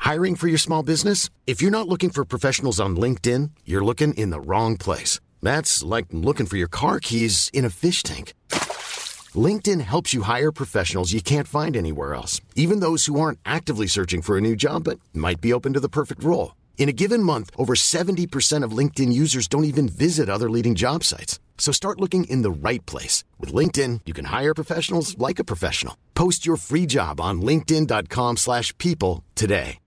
Hiring for your small business? If you're not looking for professionals on LinkedIn, you're looking in the wrong place. That's like looking for your car keys in a fish tank. LinkedIn helps you hire professionals you can't find anywhere else, even those who aren't actively searching for a new job but might be open to the perfect role. In a given month, over 70% of LinkedIn users don't even visit other leading job sites. So start looking in the right place. With LinkedIn, you can hire professionals like a professional. Post your free job on linkedin.com/people today.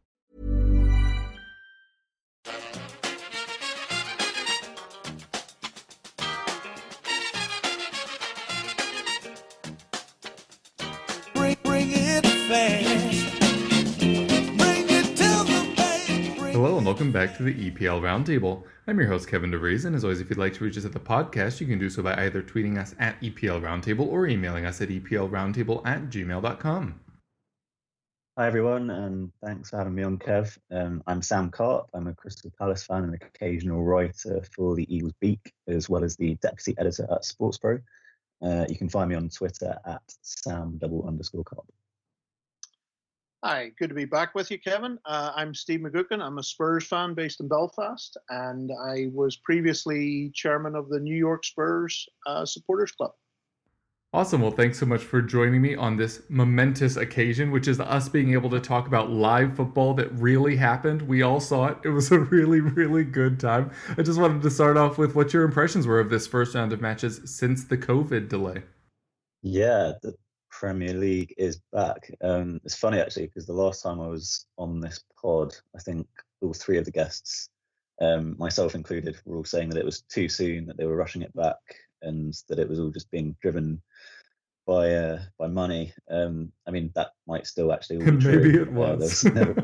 Bring it fast. Bring it to the bank. Hello and welcome back to the EPL Roundtable. I'm your host Kevin DeVries, and as always, if you'd like to reach us at the podcast, you can do so by either tweeting us at EPL Roundtable or emailing us at eplroundtable@gmail.com. Hi everyone, and thanks for having me on, Kev. I'm Sam Carp. I'm a Crystal Palace fan and occasional writer for the Eagles Beak, as well as the deputy editor at SportsPro. You can find me on Twitter at Sam_Carp. Hi, good to be back with you, Kevin. I'm Steve McGuckin. I'm a Spurs fan based in Belfast, and I was previously chairman of the New York Spurs Supporters Club. Awesome. Well, thanks so much for joining me on this momentous occasion, which is us being able to talk about live football that really happened. We all saw it. It was a really, really good time. I just wanted to start off with what your impressions were of this first round of matches since the COVID delay. Yeah, the Premier League is back. It's funny, actually, because the last time I was on this pod, I think all three of the guests, myself included, were all saying that it was too soon, that they were rushing it back, and that it was all just being driven by money. I mean, that might still actually all be Maybe true. it was.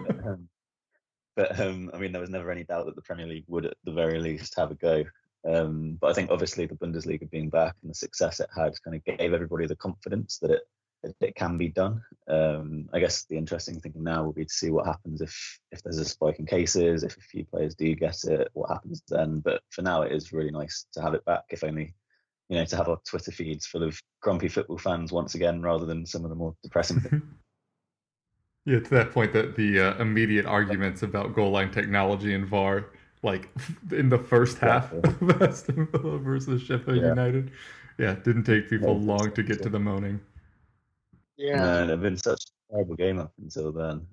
But I mean, there was never any doubt that the Premier League would, at the very least, have a go. But I think obviously the Bundesliga being back and the success it had kind of gave everybody the confidence that it can be done. I guess the interesting thing now will be to see what happens if there's a spike in cases, if a few players do get it, what happens then. But for now, it is really nice to have it back, if only, to have our Twitter feeds full of grumpy football fans once again, rather than some of the more depressing things. Yeah, to that point, that the immediate arguments about goal line technology and VAR, like in the first half of Aston Villa versus Sheffield United, didn't take people long to get to the moaning. Yeah, No, it's been such a terrible game up until then.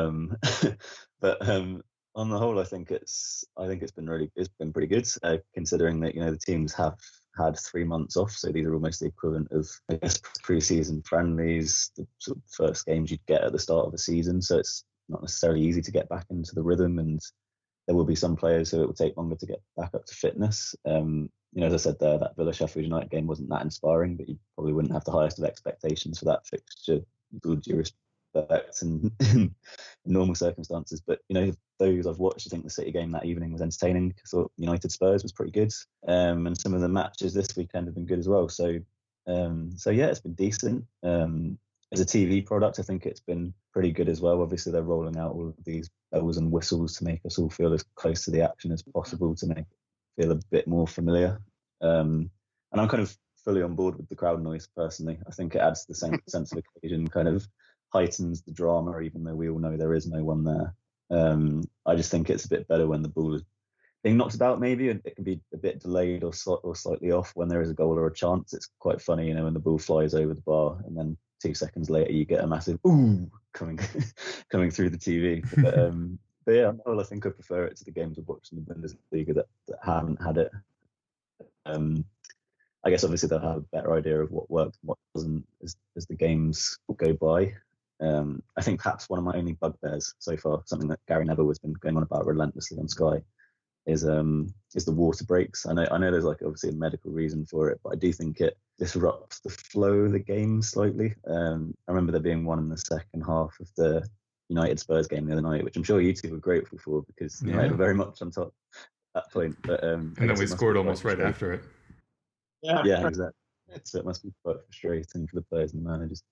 But on the whole, I think it's been pretty good, considering that the teams have had 3 months off, so these are almost the equivalent of, I guess, pre-season friendlies, the sort of first games you'd get at the start of a season. So it's not necessarily easy to get back into the rhythm, and there will be some players who it will take longer to get back up to fitness. As I said there, that Villa Sheffield United game wasn't that inspiring, but you probably wouldn't have the highest of expectations for that fixture, with all due respect, and in normal circumstances. But those I've watched, I think the City game that evening was entertaining. I thought United Spurs was pretty good, and some of the matches this weekend have been good as well. So yeah, it's been decent. As a TV product, I think it's been pretty good as well. Obviously, they're rolling out all of these bells and whistles to make us all feel as close to the action as possible, to make it feel a bit more familiar. And I'm kind of fully on board with the crowd noise personally. I think it adds the sense of occasion, kind of heightens the drama, even though we all know there is no one there. I just think it's a bit better when the ball is being knocked about, maybe, and it can be a bit delayed or slightly off when there is a goal or a chance. It's quite funny, when the ball flies over the bar and then 2 seconds later you get a massive ooh coming through the TV. But yeah, on the whole, I think I prefer it to the games I've watched in the Bundesliga that haven't had it. I guess obviously they'll have a better idea of what works and what doesn't as the games go by. I think perhaps one of my only bugbears so far, something that Gary Neville has been going on about relentlessly on Sky, is the water breaks. I know there's obviously a medical reason for it, but I do think it disrupts the flow of the game slightly. I remember there being one in the second half of the United Spurs game the other night, which I'm sure you two were grateful for, because United were very much on top at that point. But and then we scored almost right after it. Yeah, exactly. So it must be quite frustrating for the players and the managers.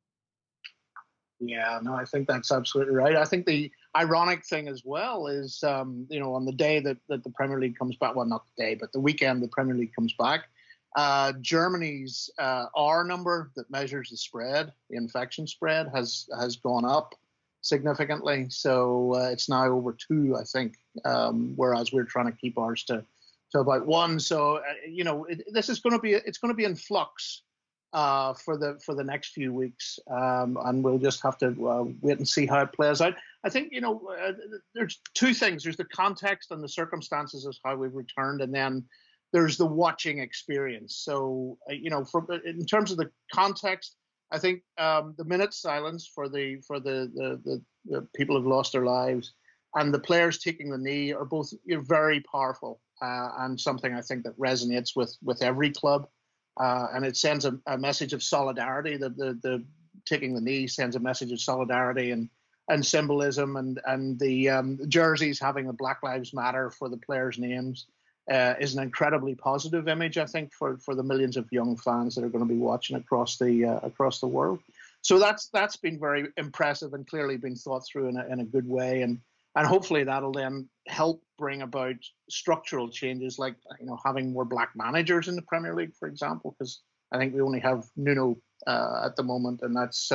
Yeah, no, I think that's absolutely right. I think the ironic thing as well is, on the day that the Premier League comes back, well, not the day, but the weekend the Premier League comes back, Germany's R number that measures the spread, the infection spread, has gone up significantly. So it's now over 2, I think, whereas we're trying to keep ours to about 1. So this is going to be in flux for the next few weeks, and we'll just have to wait and see how it plays out. I think there's 2 things. There's the context and the circumstances of how we've returned, and then there's the watching experience. So in terms of the context, I think the minute silence for the people who've lost their lives and the players taking the knee are both very powerful, and something I think that resonates with every club. And it sends a message of solidarity. The taking the knee sends a message of solidarity and symbolism, and the jerseys having the Black Lives Matter for the players' names is an incredibly positive image, I think, for the millions of young fans that are going to be watching across the world. So that's been very impressive and clearly been thought through in a good way, and hopefully that'll then help bring about structural changes, like having more black managers in the Premier League, for example, because I think we only have Nuno at the moment, and that's.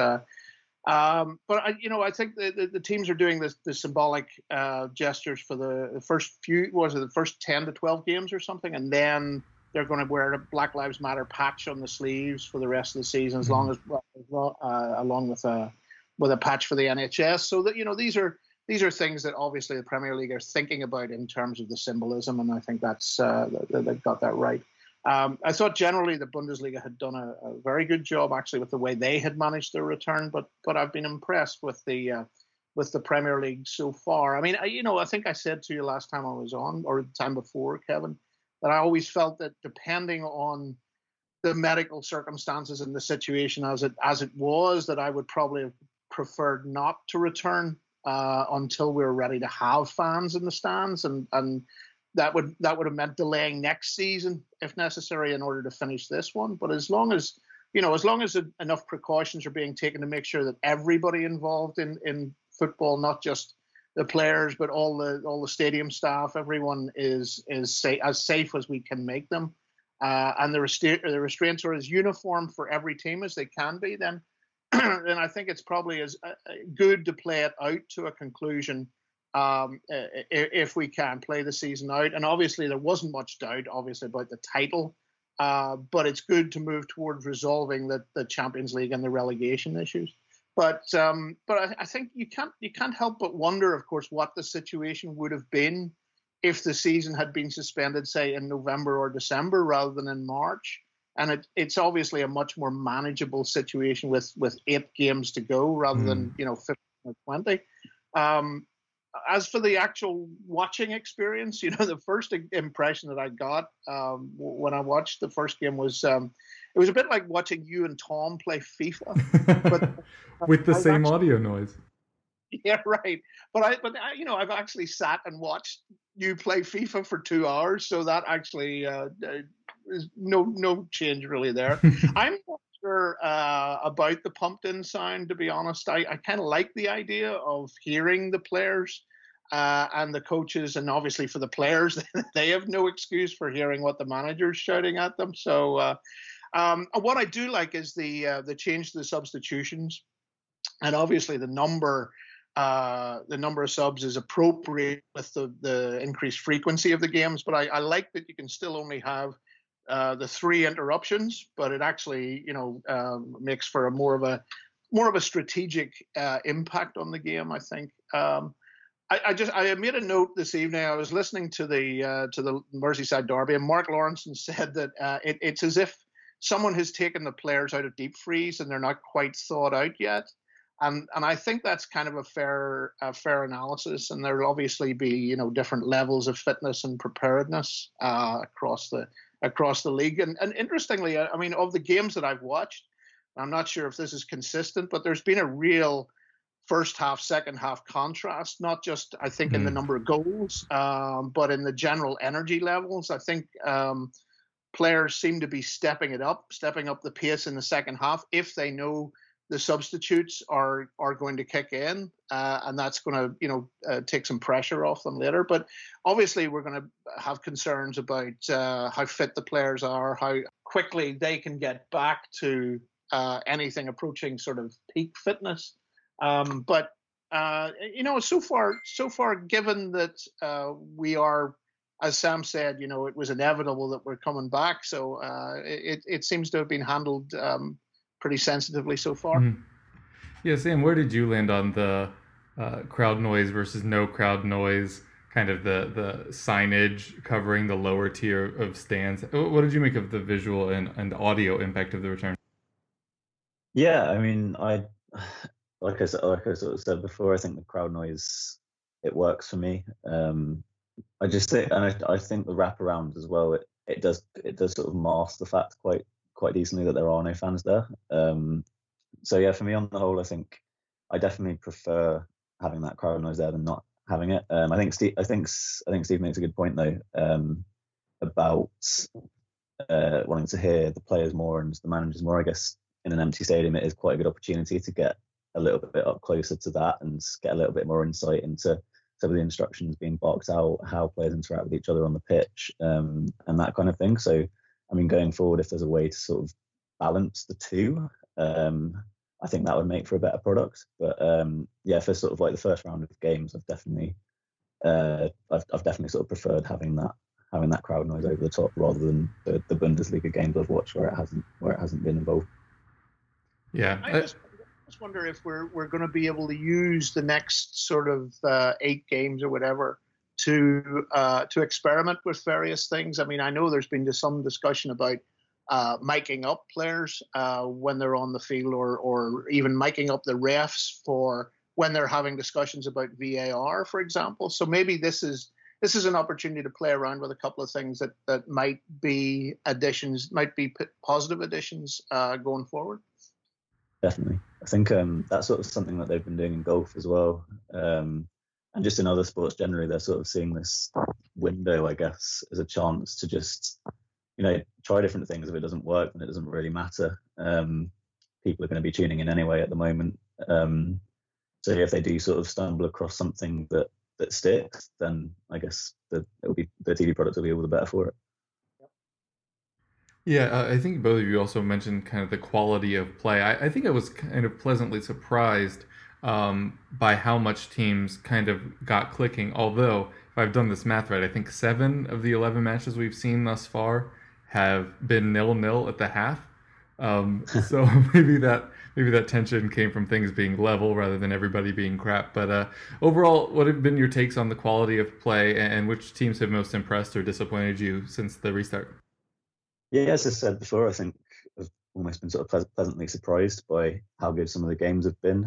But I think the teams are doing the symbolic gestures for the first few. Was it the first 10 to 12 games or something, and then they're going to wear a Black Lives Matter patch on the sleeves for the rest of the season, as long as along with a patch for the NHS. So that these are things that obviously the Premier League are thinking about in terms of the symbolism, and I think that's they've got that right. I thought generally the Bundesliga had done a very good job actually with the way they had managed their return, but I've been impressed with the Premier League so far. I mean, I think I said to you last time I was on, or the time before, Kevin, that I always felt that depending on the medical circumstances and the situation as it was, that I would probably have preferred not to return until we were ready to have fans in the stands, and that would have meant delaying next season if necessary in order to finish this one. But as long as enough precautions are being taken to make sure that everybody involved in football, not just the players, but all the stadium staff, everyone is as safe as we can make them, and the restraints are as uniform for every team as they can be, then I think it's probably as good to play it out to a conclusion. If we can play the season out, and obviously there wasn't much doubt, obviously, about the title, but it's good to move towards resolving the Champions League and the relegation issues. But I think you can't help but wonder, of course, what the situation would have been if the season had been suspended, say, in November or December rather than in March. And it's obviously a much more manageable situation with 8 games to go rather than 15 or 20. As for the actual watching experience, the first impression that I got when I watched the first game was it was a bit like watching you and Tom play FIFA, but with the same audio noise. Yeah, right. But I've actually sat and watched you play FIFA for 2 hours, so that actually is no change really there. I'm not sure about the pumped-in sound, to be honest. I kind of like the idea of hearing the players and the coaches, and obviously for the players, they have no excuse for hearing what the manager's shouting at them. So what I do like is the change to the substitutions, and obviously the number of subs is appropriate with the increased frequency of the games. But I like that you can still only have the 3 interruptions, but it actually makes for a more of a strategic impact on the game, I think. I made a note this evening. I was listening to the Merseyside derby, and Mark Lawrenson said that it's as if someone has taken the players out of deep freeze and they're not quite thawed out yet. And I think that's kind of a fair analysis. And there'll obviously be different levels of fitness and preparedness across the league. And interestingly, I mean, of the games that I've watched, I'm not sure if this is consistent, but there's been a real first half, second half contrast, not just, I think, in the number of goals, but in the general energy levels. I think players seem to be stepping up the pace in the second half if they know the substitutes are going to kick in, and that's going to take some pressure off them later. But obviously we're going to have concerns about how fit the players are, how quickly they can get back to anything approaching sort of peak fitness. But So far, given that we are, as Sam said, it was inevitable that we're coming back. So it seems to have been handled pretty sensitively so far. Mhm. Yeah, Sam, where did you land on the crowd noise versus no crowd noise, kind of the signage covering the lower tier of stands? What did you make of the visual and audio impact of the return? Yeah, I mean, like I sort of said before, I think the crowd noise, it works for me. I just think, and I think the wraparound as well, it does sort of mask the fact quite decently that there are no fans there. So yeah, for me on the whole, I think I definitely prefer having that crowd noise there than not having it. I think Steve makes a good point though, about wanting to hear the players more and the managers more. I guess in an empty stadium, it is quite a good opportunity to get a little bit up closer to that and get a little bit more insight into some of the instructions being barked out, how players interact with each other on the pitch, and that kind of thing. So, I mean, going forward, if there's a way to sort of balance the two, I think that would make for a better product. But yeah, for sort of like the first round of games, I've definitely sort of preferred having that crowd noise over the top rather than the Bundesliga games I've watched where it hasn't been involved. Yeah, I just wonder if we're going to be able to use the next sort of 8 games or whatever to experiment with various things. I mean, I know there's been some discussion about miking up players when they're on the field, or even miking up the refs for when they're having discussions about VAR, for example. So maybe this is an opportunity to play around with a couple of things that might be additions, might be positive additions going forward. Definitely. I think that's sort of something that they've been doing in golf as well. And just in other sports generally, they're sort of seeing this window, I guess, as a chance to just, try different things. If it doesn't work, then it doesn't really matter. People are going to be tuning in anyway at the moment. So if they do sort of stumble across something that sticks, then I guess the TV product will be all the better for it. Yeah, I think both of you also mentioned kind of the quality of play. I think I was kind of pleasantly surprised by how much teams kind of got clicking. Although, if I've done this math right, I think 7 of the 11 matches we've seen thus far have been 0-0 at the half. So maybe that tension came from things being level rather than everybody being crap. But overall, what have been your takes on the quality of play, and which teams have most impressed or disappointed you since the restart? Yeah, as I said before, I think I've almost been sort of pleasantly surprised by how good some of the games have been.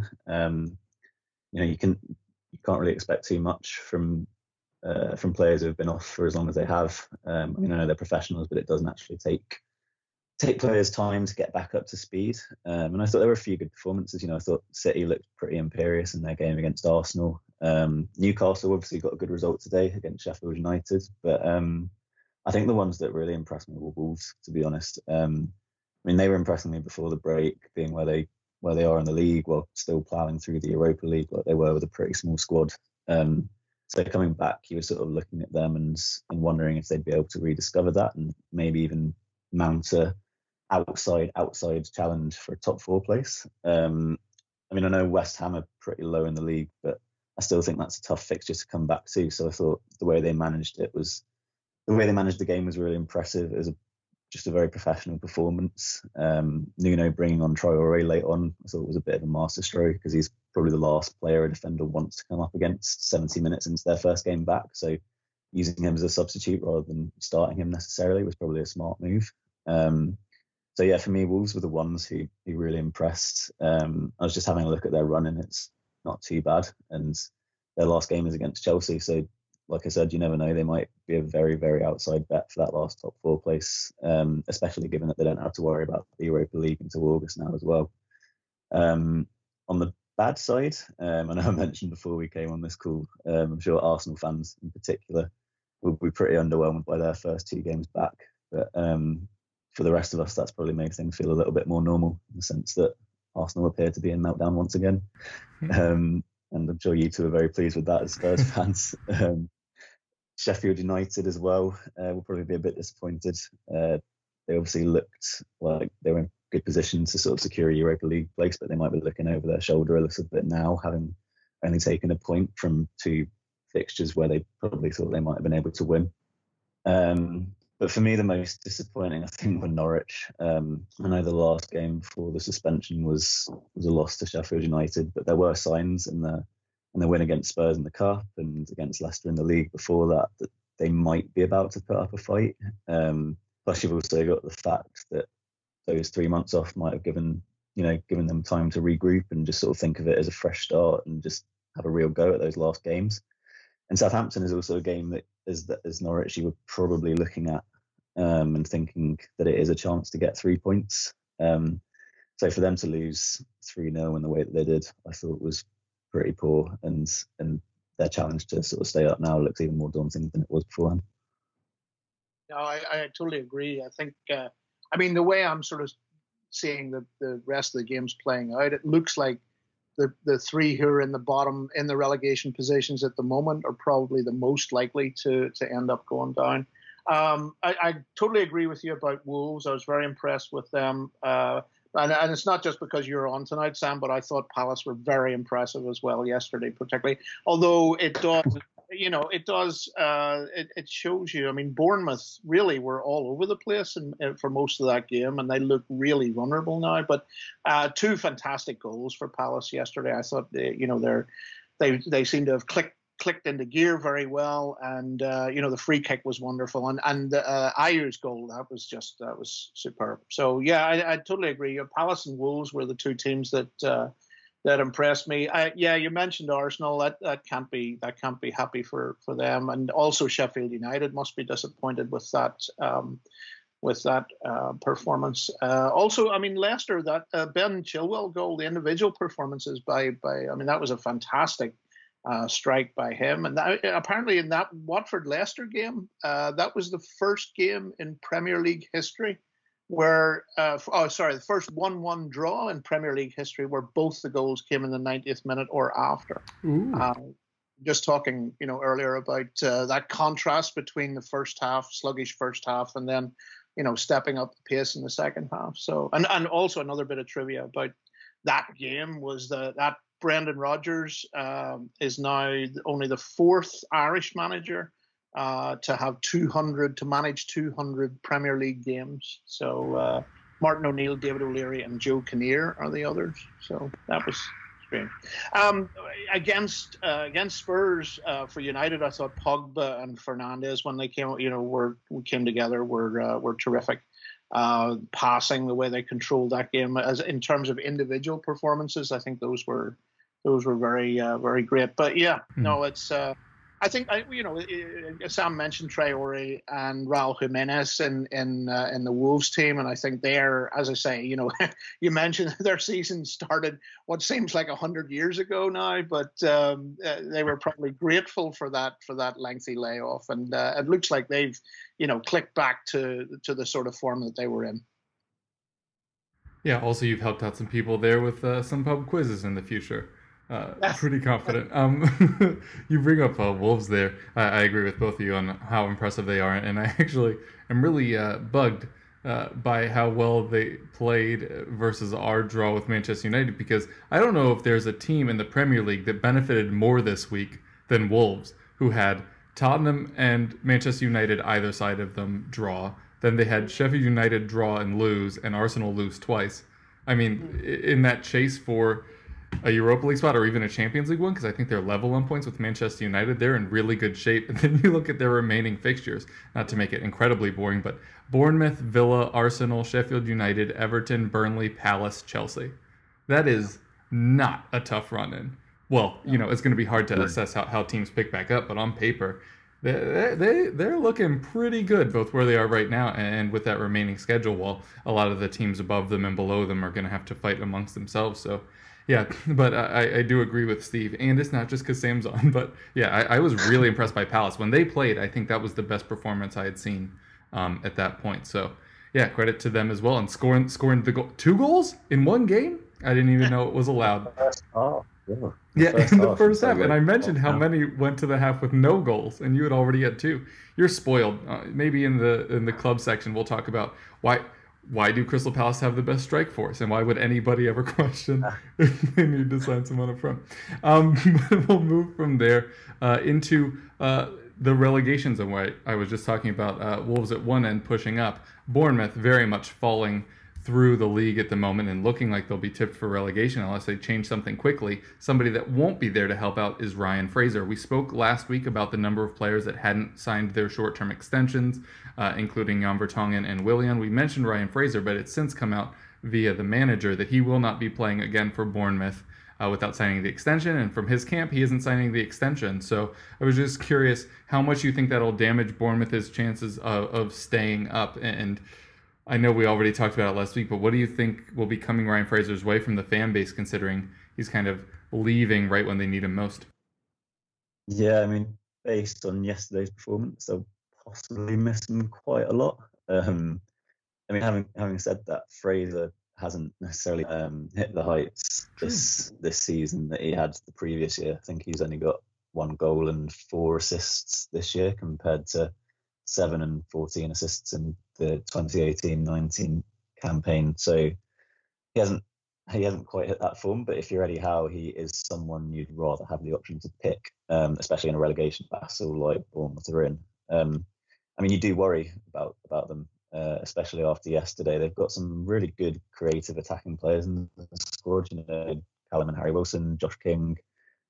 You can't really expect too much from players who have been off for as long as they have. I know they're professionals, but it doesn't actually take players time to get back up to speed. And I thought there were a few good performances. I thought City looked pretty imperious in their game against Arsenal. Newcastle obviously got a good result today against Sheffield United, but I think the ones that really impressed me were Wolves, to be honest. They were impressing me before the break, being where they are in the league, while still ploughing through the Europa League like they were with a pretty small squad. So coming back, you were sort of looking at them and wondering if they'd be able to rediscover that and maybe even mount a outside challenge for a top 4 place. I know West Ham are pretty low in the league, but I still think that's a tough fixture to come back to. So I thought the way they managed the game was really impressive. It was just a very professional performance. Nuno bringing on Traoré late on, I thought it was a bit of a masterstroke because he's probably the last player a defender wants to come up against 70 minutes into their first game back. So using him as a substitute rather than starting him necessarily was probably a smart move. So yeah, for me, Wolves were the ones who really impressed. I was just having a look at their run and it's not too bad. And their last game is against Chelsea. So like I said, you never know. They might be a very, very outside bet for that last top 4 place, especially given that they don't have to worry about the Europa League until August now as well. On the bad side, I know I mentioned before we came on this call, I'm sure Arsenal fans in particular will be pretty underwhelmed by their first 2 games back. But for the rest of us, that's probably made things feel a little bit more normal in the sense that Arsenal appear to be in meltdown once again. And I'm sure you two are very pleased with that as Spurs fans. Sheffield United as well will probably be a bit disappointed. They obviously looked like they were in good position to sort of secure a Europa League place, but they might be looking over their shoulder a little bit now, having only taken a point from 2 fixtures where they probably thought they might have been able to win. But for me, the most disappointing, I think, were Norwich. I know the last game before the suspension was a loss to Sheffield United, but there were signs in the win against Spurs in the Cup and against Leicester in the league before that they might be about to put up a fight. Plus, you've also got the fact that those 3 months off might have given them time to regroup and just sort of think of it as a fresh start and just have a real go at those last games. And Southampton is also a game that, as Norwich, you were probably looking at and thinking that it is a chance to get 3 points. So for them to lose 3-0 in the way that they did, I thought was pretty poor. And their challenge to sort of stay up now looks even more daunting than it was beforehand. No, I totally agree. I think, the way I'm sort of seeing the rest of the games playing out, it looks like the 3 who are in the bottom in the relegation positions at the moment are probably the most likely to end up going down. I totally agree with you about Wolves. I was very impressed with them. And it's not just because you're on tonight, Sam, but I thought Palace were very impressive as well yesterday, particularly. Although it shows you. I mean, Bournemouth really were all over the place for most of that game, and they look really vulnerable now. But 2 fantastic goals for Palace yesterday. I thought they seem to have clicked into gear very well, and the free kick was wonderful, and Ayew's goal that was superb. So yeah, I totally agree. Palace and Wolves were the 2 teams that impressed me. You mentioned Arsenal. That can't be happy for them, and also Sheffield United must be disappointed with that performance. Also, I mean, Leicester, that Ben Chilwell goal, the individual performances that was a fantastic strike by him. And apparently in that Watford-Leicester game, that was the first game in Premier League history where, the first 1-1 draw in Premier League history where both the goals came in the 90th minute or after. Just talking, earlier about that contrast between the first half, sluggish first half, and then, stepping up the pace in the second half. So, and also another bit of trivia about that game was that Brendan Rodgers is now only the 4th Irish manager to manage 200 Premier League games. So Martin O'Neill, David O'Leary, and Joe Kinnear are the others. So that was strange. Against Spurs for United, I thought Pogba and Fernandes, when they came, we came together, were terrific. Passing, the way they controlled that game, as in terms of individual performances, I think those were very very great. But yeah, no, it's I think Sam mentioned Traore and Raul Jimenez in the Wolves team, and I think they're, as I say, you mentioned their season started what seems like 100 years ago now, but they were probably grateful for that lengthy layoff, and it looks like they've clicked back to the sort of form that they were in. Yeah. Also, you've helped out some people there with some pub quizzes in the future. Pretty confident. You bring up Wolves there. I agree with both of you on how impressive they are, and I actually am really bugged by how well they played versus our draw with Manchester United, because I don't know if there's a team in the Premier League that benefited more this week than Wolves, who had Tottenham and Manchester United either side of them draw. Then they had Sheffield United draw and lose, and Arsenal lose twice. I mean, in that chase for a Europa League spot or even a Champions League one, because I think they're level on points with Manchester United. They're in really good shape. And then you look at their remaining fixtures, not to make it incredibly boring, but Bournemouth, Villa, Arsenal, Sheffield United, Everton, Burnley, Palace, Chelsea. That is not a tough run in. Well, it's going to be hard to assess how teams pick back up, but on paper, they're looking pretty good, both where they are right now and with that remaining schedule, while a lot of the teams above them and below them are going to have to fight amongst themselves. So yeah, but I do agree with Steve, and it's not just because Sam's on, but yeah, I was really impressed by Palace. When they played, I think that was the best performance I had seen at that point. So yeah, credit to them as well. And scoring the goal, 2 goals in one game? I didn't even know it was allowed. Yeah, in the first half. And I mentioned how many went to the half with no goals, and you had already had 2. You're spoiled. Maybe in the club section we'll talk about why do Crystal Palace have the best strike force, and why would anybody ever question if they need to sign someone up front? But we'll move from there into the relegation zone, where I was just talking about Wolves at one end pushing up, Bournemouth very much falling through the league at the moment and looking like they'll be tipped for relegation unless they change something quickly. Somebody that won't be there to help out is Ryan Fraser. We spoke last week about the number of players that hadn't signed their short-term extensions, including Jan Vertonghen and Willian. We mentioned Ryan Fraser, but it's since come out via the manager that he will not be playing again for Bournemouth without signing the extension, and from his camp, he isn't signing the extension. So I was just curious how much you think that'll damage Bournemouth's chances of staying up. And I know we already talked about it last week, but what do you think will be coming Ryan Fraser's way from the fan base, considering he's kind of leaving right when they need him most? Yeah, I mean, based on yesterday's performance, they'll possibly miss him quite a lot. I mean, having said that, Fraser hasn't necessarily hit the heights this season that he had the previous year. I think he's only got 1 goal and 4 assists this year, compared to 7 and 14 assists in the 2018-19 campaign. So he hasn't quite hit that form. But if you're Eddie Howe, he is someone you'd rather have the option to pick, especially in a relegation battle like Bournemouth are in. I mean, you do worry about them, especially after yesterday. They've got some really good creative attacking players in the squad. You know, Callum and Harry Wilson, Josh King,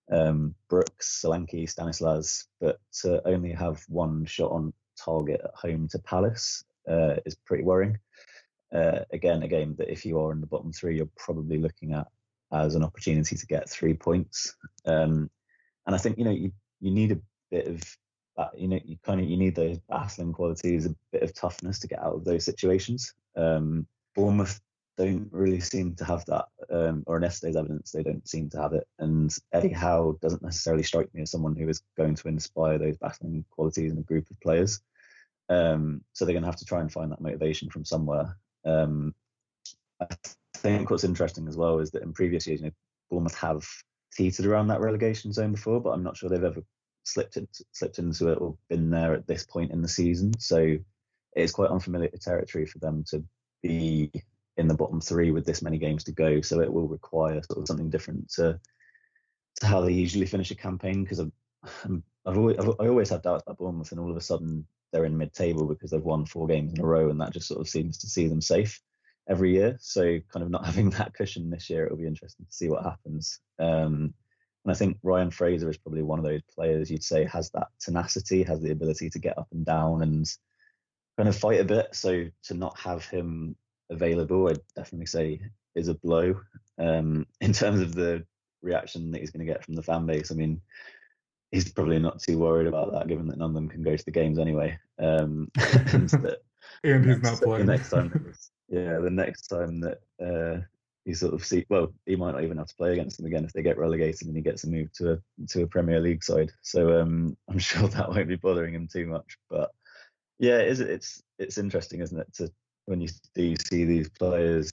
Brooks, Solanke, Stanislas, but to only have 1 shot on target at home to Palace is pretty worrying. Again, a game that if you are in the bottom 3, you're probably looking at as an opportunity to get 3 points. And I think, you know, you need a bit of that, you know, you need those battling qualities, a bit of toughness to get out of those situations. Bournemouth don't really seem to have that, or in yesterday's evidence, they don't seem to have it. And Eddie Howe doesn't necessarily strike me as someone who is going to inspire those battling qualities in a group of players. So they're going to have to try and find that motivation from somewhere. I think what's interesting as well is that in previous years, you know, Bournemouth have teetered around that relegation zone before, but I'm not sure they've ever slipped into it or been there at this point in the season. So it is quite unfamiliar territory for them to be in the bottom 3 with this many games to go. So it will require sort of something different to how they usually finish a campaign. Because I always have doubts about Bournemouth, and all of a sudden they're in mid-table because they've won 4 games in a row, and that just sort of seems to see them safe every year. So kind of not having that cushion this year, it'll be interesting to see what happens. And I think Ryan Fraser is probably one of those players you'd say has that tenacity, has the ability to get up and down and kind of fight a bit. So to not have him available, I'd definitely say is a blow. In terms of the reaction that he's going to get from the fan base, I mean, he's probably not too worried about that, given that none of them can go to the games anyway. And he's not playing. The next time that you sort of see, well, he might not even have to play against them again if they get relegated and he gets a move to a Premier League side. So I'm sure that won't be bothering him too much. But yeah, it's interesting, isn't it, to when you do see these players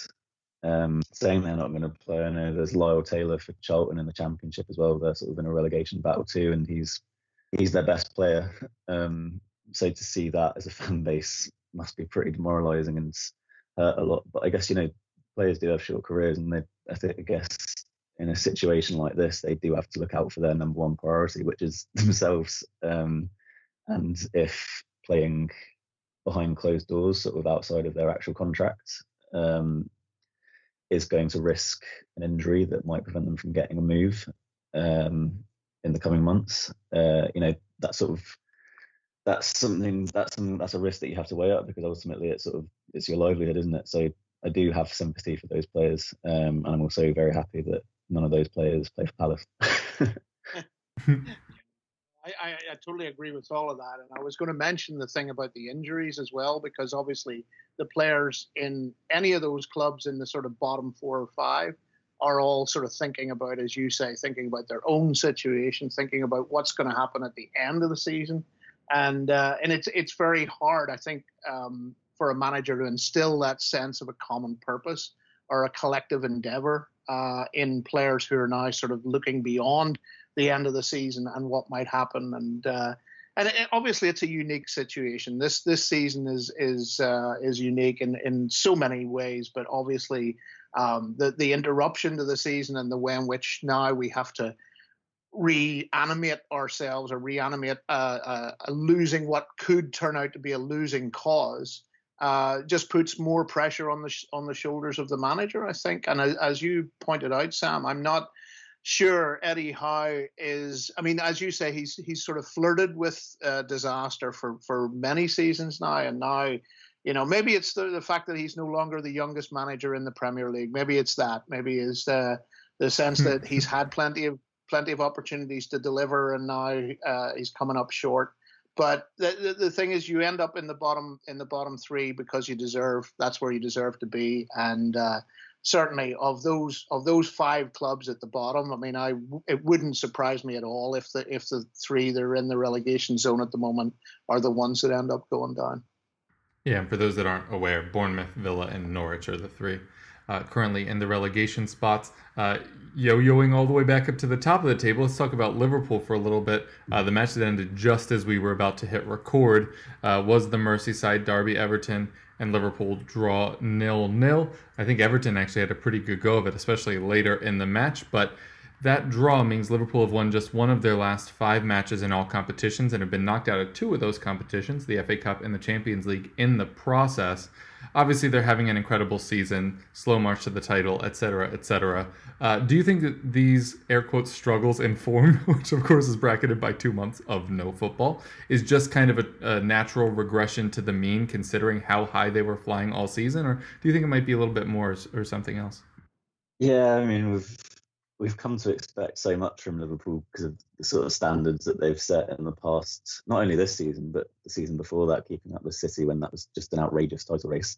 saying they're not going to play. I know there's Lyle Taylor for Charlton in the Championship as well. They're sort of in a relegation battle too, and he's their best player. So to see that as a fan base must be pretty demoralising and hurt a lot. But I guess, you know, players do have short careers, and I guess in a situation like this, they do have to look out for their number 1 priority, which is themselves. And if playing behind closed doors, sort of outside of their actual contract, is going to risk an injury that might prevent them from getting a move in the coming months, you know, that's a risk that you have to weigh up, because ultimately it's your livelihood, isn't it? So I do have sympathy for those players, and I'm also very happy that none of those players play for Palace. I totally agree with all of that. And I was going to mention the thing about the injuries as well, because obviously the players in any of those clubs in the sort of bottom 4 or 5 are all sort of thinking about, as you say, thinking about their own situation, thinking about what's going to happen at the end of the season. And it's very hard, I think, for a manager to instill that sense of a common purpose or a collective endeavour in players who are now sort of looking beyond the end of the season and what might happen. And and obviously it's a unique situation. This season is unique in so many ways, but obviously the interruption to the season and the way in which now we have to reanimate ourselves or reanimate a losing, what could turn out to be a losing cause, just puts more pressure on the shoulders of the manager, I think. And as you pointed out, Sam, I'm not sure Eddie Howe is. I mean, as you say, he's sort of flirted with disaster for many seasons now, and now, maybe it's the fact that he's no longer the youngest manager in the Premier League. Maybe it's that. Maybe it's the sense that he's had plenty of opportunities to deliver, and now he's coming up short. But the thing is, you end up in the bottom three because that's where you deserve to be. And certainly of those 5 clubs at the bottom, I mean, it wouldn't surprise me at all if the 3 that are in the relegation zone at the moment are the ones that end up going down. Yeah, and for those that aren't aware, Bournemouth, Villa, and Norwich are the 3 currently in the relegation spots, yo-yoing all the way back up to the top of the table. Let's talk about Liverpool for a little bit. The match that ended just as we were about to hit record was the Merseyside derby. Everton and Liverpool draw 0-0. I think Everton actually had a pretty good go of it, especially later in the match, but that draw means Liverpool have won just one of their last 5 matches in all competitions and have been knocked out of 2 of those competitions, the FA Cup and the Champions League, in the process. Obviously, they're having an incredible season, slow march to the title, etc., etc. Do you think that these, air quotes, struggles in form, which of course is bracketed by 2 months of no football, is just kind of a natural regression to the mean, considering how high they were flying all season? Or do you think it might be a little bit more or something else? Yeah, I mean, we've come to expect so much from Liverpool because of the sort of standards that they've set in the past, not only this season, but the season before that, keeping up with City when that was just an outrageous title race.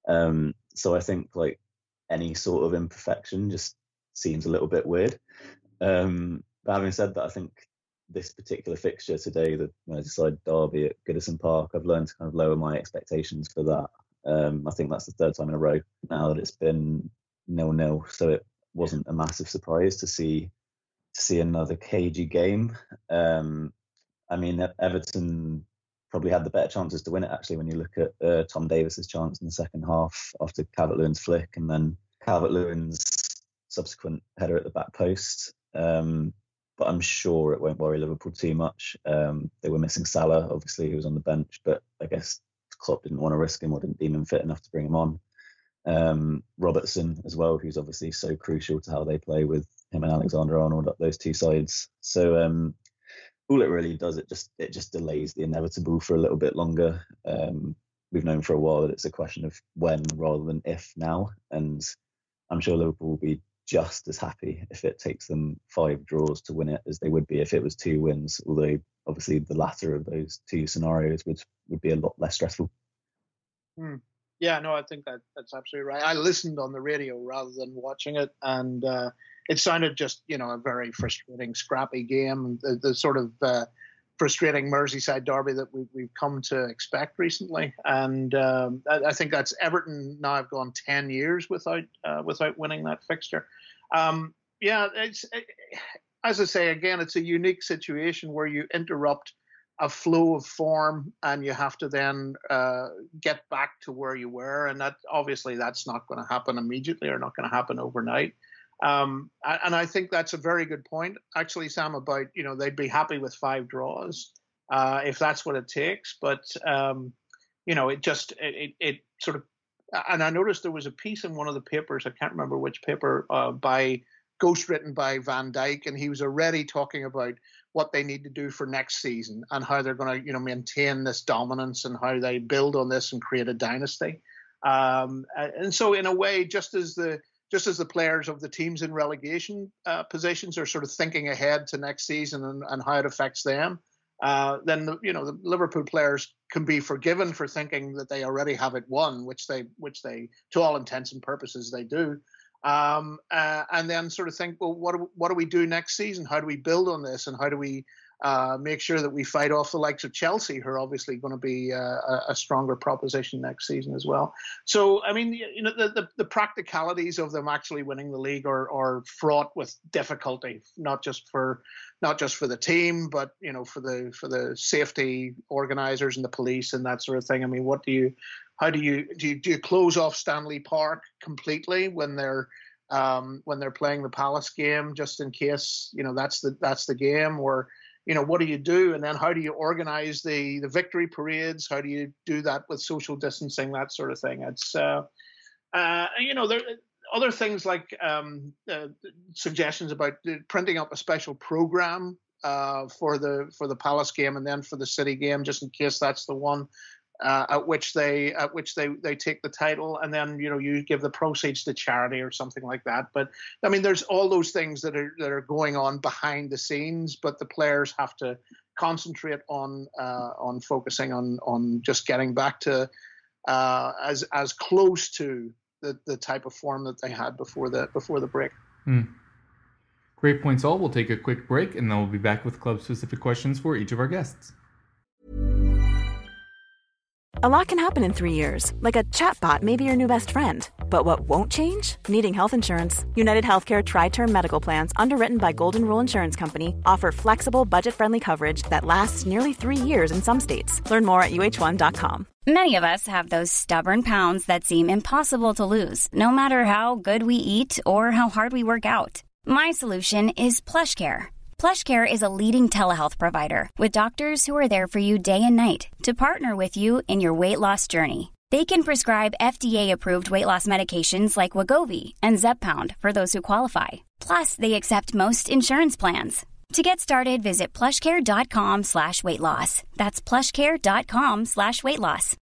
So I think like any sort of imperfection just seems a little bit weird. But having said that, I think this particular fixture today, the Merseyside derby at Goodison Park, I've learned to kind of lower my expectations for that. I think that's the 3rd time in a row now that it's been 0-0. So it wasn't a massive surprise to see another cagey game. I mean, Everton probably had the better chances to win it, actually, when you look at Tom Davis's chance in the second half after Calvert-Lewin's flick and then Calvert-Lewin's subsequent header at the back post. But I'm sure it won't worry Liverpool too much. They were missing Salah, obviously, who was on the bench, but I guess Klopp didn't want to risk him or didn't deem him fit enough to bring him on. Robertson as well, who's obviously so crucial to how they play with him and Alexander-Arnold up those 2 sides. So all it really does, it just delays the inevitable for a little bit longer. We've known for a while that it's a question of when rather than if now, and I'm sure Liverpool will be just as happy if it takes them 5 draws to win it as they would be if it was 2 wins, although obviously the latter of those 2 scenarios would be a lot less stressful. Yeah, no, I think that's absolutely right. I listened on the radio rather than watching it, and it sounded just, a very frustrating, scrappy game. The sort of frustrating Merseyside derby that we've come to expect recently. And I think that's Everton now have gone 10 years without winning that fixture. It's as I say, again, it's a unique situation where you interrupt a flow of form and you have to then get back to where you were. And that obviously that's not going to happen immediately or not going to happen overnight. And I think that's a very good point, actually, Sam, about, they'd be happy with 5 draws if that's what it takes. But, it sort of, and I noticed there was a piece in one of the papers, I can't remember which paper, ghostwritten by Van Dijk, and he was already talking about what they need to do for next season and how they're going to, maintain this dominance and how they build on this and create a dynasty. And so, in a way, just as the players of the teams in relegation positions are sort of thinking ahead to next season and how it affects them, then the Liverpool players can be forgiven for thinking that they already have it won, which they, to all intents and purposes, they do. And then sort of think, well, what do we do next season? How do we build on this? And how do we make sure that we fight off the likes of Chelsea, who are obviously going to be a stronger proposition next season as well. So, I mean, the practicalities of them actually winning the league are fraught with difficulty, not just for the team, but for the safety organisers and the police and that sort of thing. I mean, how do you close off Stanley Park completely when they're playing the Palace game, just in case that's the game? Or what do you do? And then how do you organize the victory parades? How do you do that with social distancing, that sort of thing? It's there other things like suggestions about printing up a special program for the Palace game and then for the City game, just in case that's the one at which they take the title, and then you give the proceeds to charity or something like that. But I mean, there's all those things that are going on behind the scenes, but the players have to concentrate on focusing on just getting back to as close to the type of form that they had before the break. Great points all. We'll take a quick break, and then we'll be back with club-specific questions for each of our guests. A lot can happen in 3 years, like a chatbot may be your new best friend. But what won't change? Needing health insurance. United Healthcare Tri-Term Medical Plans, underwritten by Golden Rule Insurance Company, offer flexible, budget-friendly coverage that lasts nearly 3 years in some states. Learn more at uh1.com. Many of us have those stubborn pounds that seem impossible to lose, no matter how good we eat or how hard we work out. My solution is PlushCare. PlushCare is a leading telehealth provider with doctors who are there for you day and night to partner with you in your weight loss journey. They can prescribe FDA-approved weight loss medications like Wegovy and Zepbound for those who qualify. Plus, they accept most insurance plans. To get started, visit plushcare.com/weightloss. That's plushcare.com/weightloss.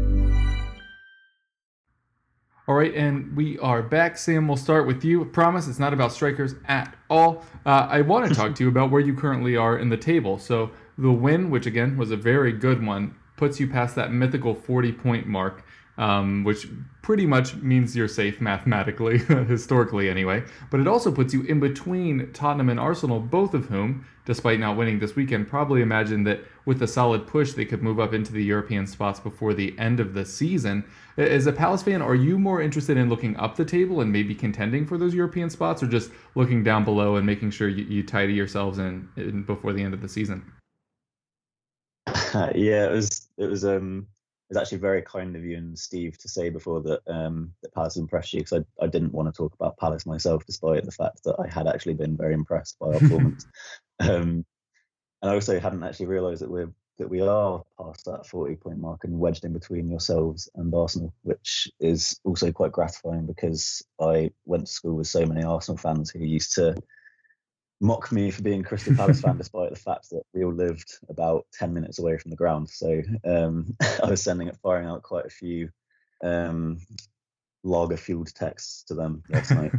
All right, and we are back. Sam, we'll start with you. I promise it's not about strikers at all. I want to talk to you about where you currently are in the table. So the win, which again was a very good one, puts you past that mythical 40-point mark, which pretty much means you're safe mathematically, historically anyway. But it also puts you in between Tottenham and Arsenal, both of whom, despite not winning this weekend, probably imagined that with a solid push they could move up into the European spots before the end of the season. As a Palace fan, are you more interested in looking up the table and maybe contending for those European spots, or just looking down below and making sure you tidy yourselves in before the end of the season? Yeah, it was actually very kind of you and Steve to say before that that Palace impressed you, because I didn't want to talk about Palace myself, despite the fact that I had actually been very impressed by our performance. And I also hadn't actually realised that we are past that 40-point mark and wedged in between yourselves and Arsenal, which is also quite gratifying, because I went to school with so many Arsenal fans who used to mock me for being a Crystal Palace fan, despite the fact that we all lived about 10 minutes away from the ground. So I was firing out quite a few lager-fueled texts to them last night.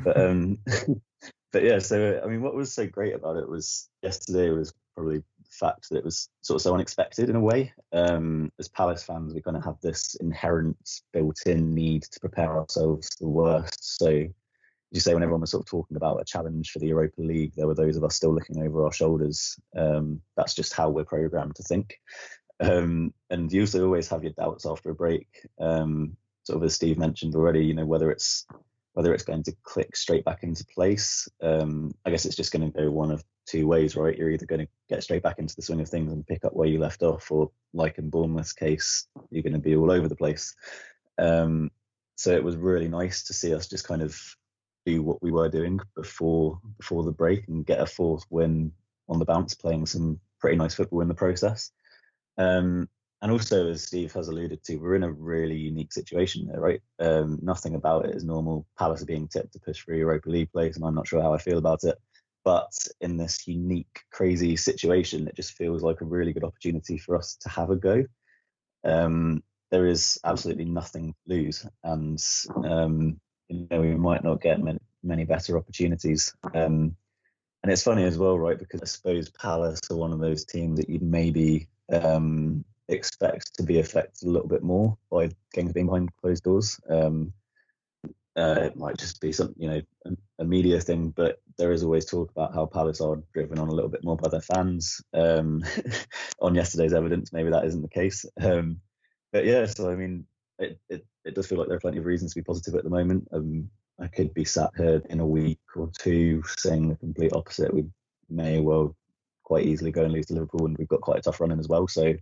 But yeah, so I mean, what was so great about it was yesterday was probably the fact that it was sort of so unexpected in a way. As Palace fans, we're going to have this inherent built-in need to prepare ourselves for the worst. So you say when everyone was sort of talking about a challenge for the Europa League, there were those of us still looking over our shoulders. That's just how we're programmed to think. And you also always have your doubts after a break. Sort of as Steve mentioned already, whether it's going to click straight back into place. I guess it's just going to go one of two ways, right? You're either going to get straight back into the swing of things and pick up where you left off, or like in Bournemouth's case, you're going to be all over the place. So it was really nice to see us just kind of do what we were doing before the break and get a fourth win on the bounce, playing some pretty nice football in the process. And also, as Steve has alluded to, we're in a really unique situation there, right? Nothing about it is normal. Palace are being tipped to push for a Europa League place, and I'm not sure how I feel about it. But in this unique, crazy situation, it just feels like a really good opportunity for us to have a go. There is absolutely nothing to lose, and we might not get many better opportunities. And it's funny as well, right? Because I suppose Palace are one of those teams that you'd maybe expect to be affected a little bit more by games being behind closed doors. It might just be some, a media thing, but there is always talk about how Palace are driven on a little bit more by their fans. On yesterday's evidence, maybe that isn't the case. But yeah, so I mean, it does feel like there are plenty of reasons to be positive at the moment. I could be sat here in a week or two saying the complete opposite. We may well quite easily go and lose to Liverpool, and we've got quite a tough run in as well. So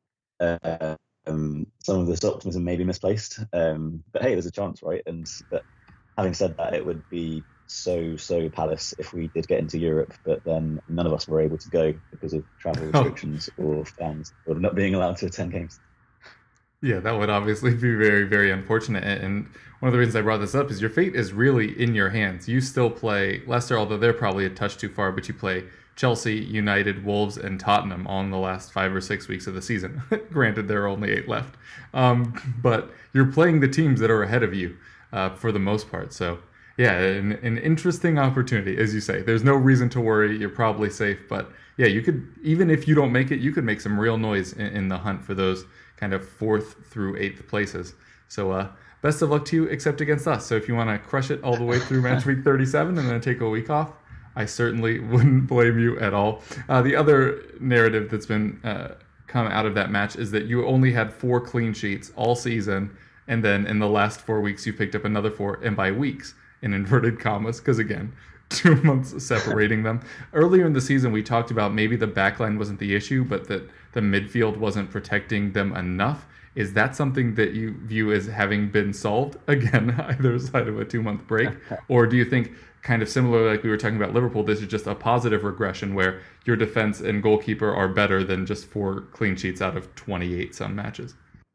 some of this optimism may be misplaced, but hey, there's a chance, right? But having said that, it would be so Palace if we did get into Europe, but then none of us were able to go because of travel restrictions or fans or not being allowed to attend games. Yeah, that would obviously be very, very unfortunate. And one of the reasons I brought this up is your fate is really in your hands. You still play Leicester, although they're probably a touch too far, but you play Chelsea, United, Wolves, and Tottenham all in the last 5 or 6 weeks of the season. Granted, there are only 8 left. But you're playing the teams that are ahead of you for the most part. So, yeah, an interesting opportunity, as you say. There's no reason to worry. You're probably safe. But, yeah, you could, even if you don't make it, you could make some real noise in the hunt for those kind of 4th through 8th places. So, best of luck to you, except against us. So if you want to crush it all the way through match week 37 and then take a week off, I certainly wouldn't blame you at all. The other narrative that's been come out of that match is that you only had 4 clean sheets all season, and then in the last 4 weeks you picked up another 4, and by weeks in inverted commas, because again, 2 months separating them. Earlier in the season we talked about maybe the backline wasn't the issue, but that the midfield wasn't protecting them enough. Is that something that you view as having been solved, again, either side of a 2-month break? Or do you think, kind of similar like we were talking about Liverpool, this is just a positive regression where your defense and goalkeeper are better than just 4 clean sheets out of 28 some matches?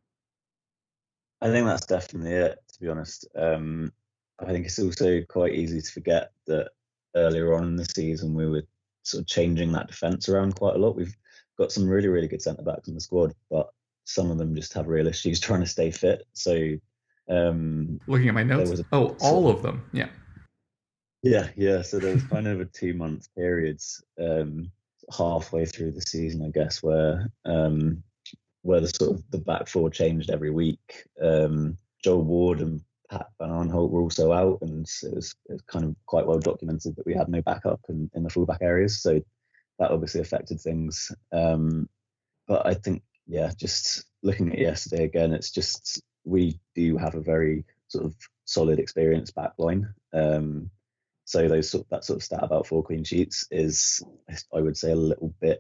I think that's definitely it, to be honest. I think it's also quite easy to forget that earlier on in the season we were sort of changing that defence around quite a lot. We've got some really, really good centre-backs in the squad, but some of them just have real issues trying to stay fit. So looking at my notes, all of them. Yeah. So there was kind of a 2-month period halfway through the season, I guess, where the sort of the back 4 changed every week. Joel Ward and Pat Van Aanholt were also out, and it was kind of quite well documented that we had no backup in the fullback areas. So that obviously affected things. But I think, just looking at yesterday again, it's just we do have a very sort of solid, experienced back line. So that sort of stat about 4 clean sheets is, I would say, a little bit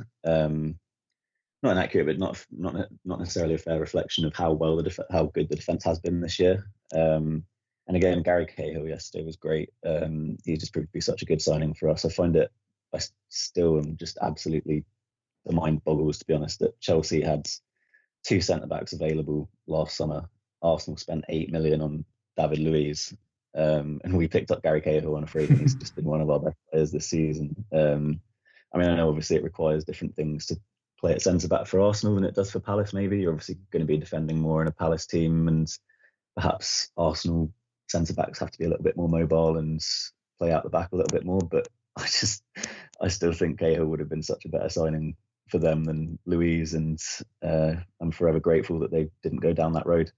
not inaccurate, but not necessarily a fair reflection of how good the defense has been this year. And again, Gary Cahill yesterday was great. He just proved to be such a good signing for us. I still am just absolutely, the mind boggles, to be honest, that Chelsea had 2 centre-backs available last summer. Arsenal spent 8 million on David Luiz, and we picked up Gary Cahill on a free, and he's just been one of our best players this season. I know obviously it requires different things to play at centre-back for Arsenal than it does for Palace maybe. You're obviously going to be defending more in a Palace team, and perhaps Arsenal centre-backs have to be a little bit more mobile and play out the back a little bit more, but I still think Cahill would have been such a better signing for them than Luiz, and I'm forever grateful that they didn't go down that road.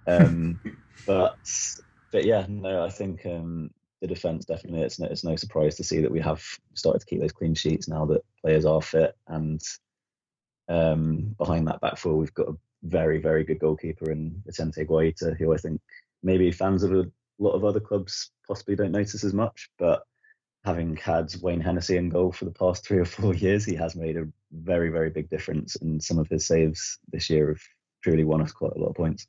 But yeah, no, I think the defence definitely, it's no surprise to see that we have started to keep those clean sheets now that players are fit, and behind that back 4 we've got a very, very good goalkeeper in Vicente Guaita, who I think maybe fans of a lot of other clubs possibly don't notice as much, but having had Wayne Hennessy in goal for the past 3 or 4 years, he has made a very, very big difference, and some of his saves this year have truly won us quite a lot of points.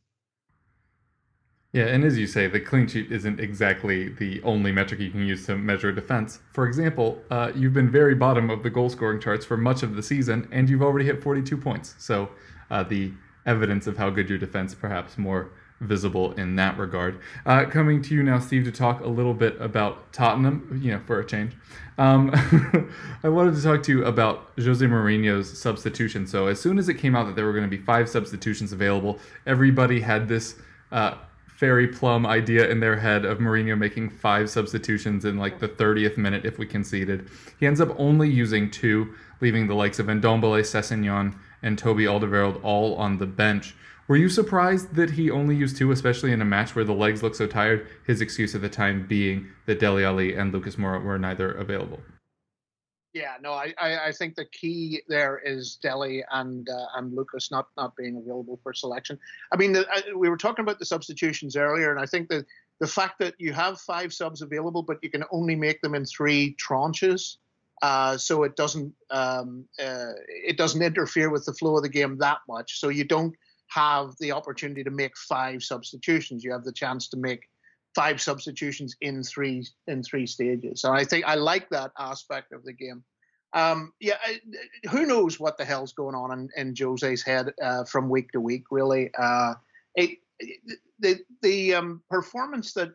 Yeah, and as you say, the clean sheet isn't exactly the only metric you can use to measure defense. For example, you've been very bottom of the goal scoring charts for much of the season, and you've already hit 42 points. So the evidence of how good your defense, perhaps more visible in that regard. Coming to you now, Steve, to talk a little bit about Tottenham, for a change. I wanted to talk to you about Jose Mourinho's substitution. So as soon as it came out that there were going to be 5 substitutions available, everybody had this fairy plum idea in their head of Mourinho making 5 substitutions in like the 30th minute if we conceded. He ends up only using 2, leaving the likes of Ndombele, Sessegnon, and Toby Alderweireld all on the bench. Were you surprised that he only used 2, especially in a match where the legs look so tired? His excuse at the time being that Dele Alli and Lucas Moura were neither available. Yeah, no, I think the key there is Dele and Lucas not being available for selection. I mean, we were talking about the substitutions earlier, and I think that the fact that you have 5 subs available, but you can only make them in 3 tranches, so it doesn't interfere with the flow of the game that much. So you don't have the opportunity to make 5 substitutions. You have the chance to make 5 substitutions in three stages. So I think I like that aspect of the game. Who knows what the hell's going on in Jose's head from week to week, really. The performance that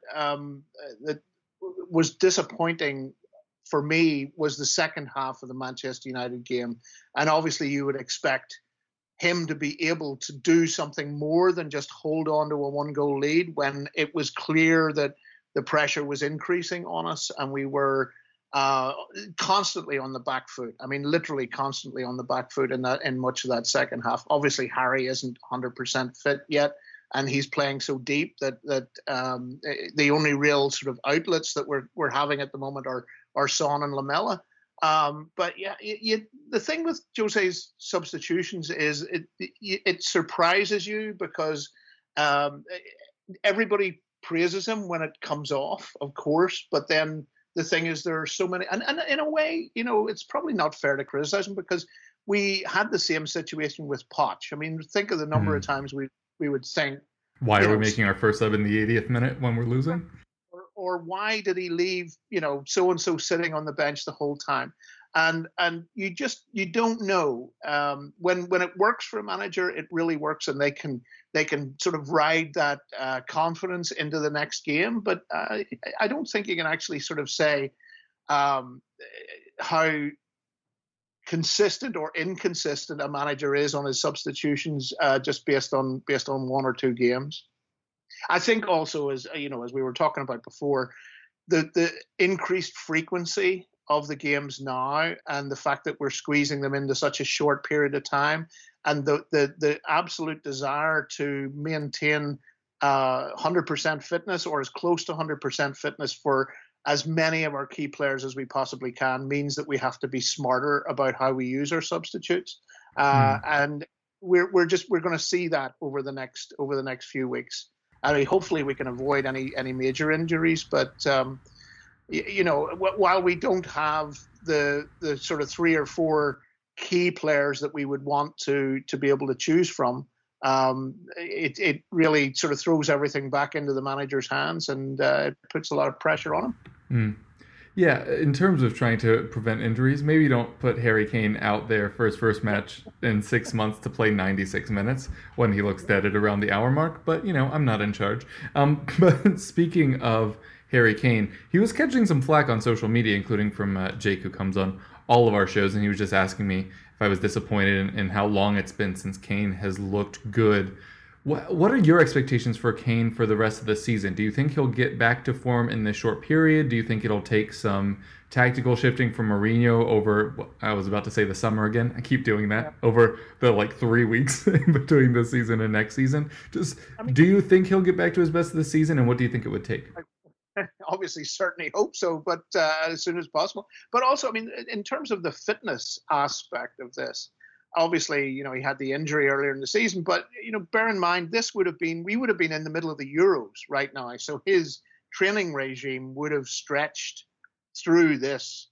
was disappointing for me was the second half of the Manchester United game. And obviously you would expect him to be able to do something more than just hold on to a 1-goal lead when it was clear that the pressure was increasing on us and we were constantly on the back foot. I mean, literally constantly on the back foot in much of that second half. Obviously, Harry isn't 100% fit yet, and he's playing so deep that the only real sort of outlets that we're having at the moment are Son and Lamela. But yeah, the thing with Jose's substitutions is it surprises you because everybody praises him when it comes off, of course. But then the thing is, there are so many, and in a way, it's probably not fair to criticize him because we had the same situation with Poch. I mean, think of the number of times we would think, why are we making our first sub in the 80th minute when we're losing? Or why did he leave, so-and-so sitting on the bench the whole time? And you don't know. When it works for a manager, it really works, and they can sort of ride that confidence into the next game. But I don't think you can actually sort of say how consistent or inconsistent a manager is on his substitutions just based on 1 or 2 games. I think also, as we were talking about before, the increased frequency of the games now and the fact that we're squeezing them into such a short period of time and the absolute desire to maintain 100% fitness or as close to 100% fitness for as many of our key players as we possibly can means that we have to be smarter about how we use our substitutes. And we're going to see that over the next few weeks. I mean, hopefully we can avoid any major injuries, but while we don't have the sort of 3 or 4 key players that we would want to be able to choose from, it really sort of throws everything back into the manager's hands and it puts a lot of pressure on him. Yeah, in terms of trying to prevent injuries, maybe don't put Harry Kane out there for his first match in 6 months to play 96 minutes when he looks dead at around the hour mark. But, I'm not in charge. But speaking of Harry Kane, he was catching some flack on social media, including from Jake, who comes on all of our shows. And he was just asking me if I was disappointed in how long it's been since Kane has looked good. What are your expectations for Kane for the rest of the season? Do you think he'll get back to form in this short period? Do you think it'll take some tactical shifting from Mourinho over, I was about to say the summer again. I keep doing that over the 3 weeks in between this season and next season. Do you think he'll get back to his best of the season, and what do you think it would take? Obviously, certainly hope so, but as soon as possible. But also, I mean, in terms of the fitness aspect of this, obviously, he had the injury earlier in the season, but, bear in mind, we would have been in the middle of the Euros right now. So his training regime would have stretched through this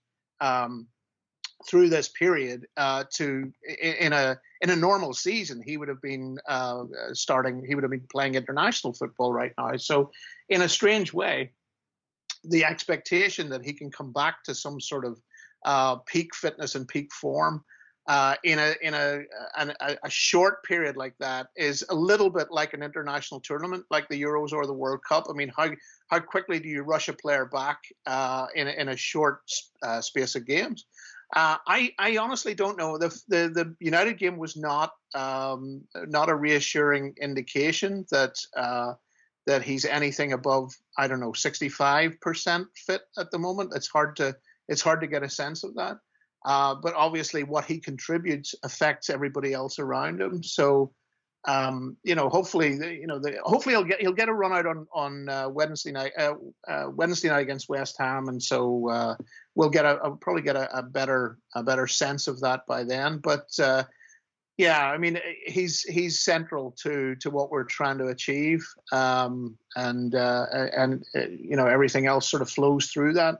period in a normal season. He would have been he would have been playing international football right now. So in a strange way, the expectation that he can come back to some sort of peak fitness and peak form in a short period like that is a little bit like an international tournament, like the Euros or the World Cup. I mean, how quickly do you rush a player back in a short space of games? I honestly don't know. The United game was not a reassuring indication that he's anything above, I don't know, 65% fit at the moment. It's hard to get a sense of that. But obviously what he contributes affects everybody else around him. So hopefully, hopefully he'll get a run out on Wednesday night against West Ham, and so we'll probably get a better sense of that by then. But yeah, I mean, he's central to what we're trying to achieve, and everything else sort of flows through that.